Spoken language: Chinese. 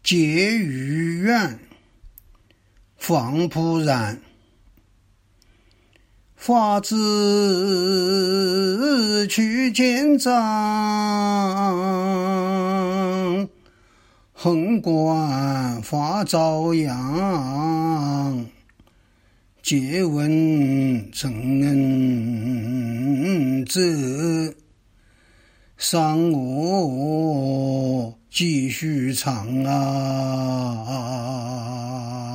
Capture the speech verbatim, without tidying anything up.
结余怨，方不然。发自去见长，横观发朝阳。借问真恩者，伤我继续长啊。